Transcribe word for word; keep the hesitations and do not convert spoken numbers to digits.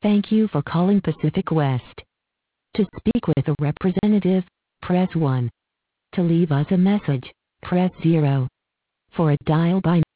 Thank you for calling Pacific West. To speak with a representative, press one. To leave us a message, press zero. For a dial by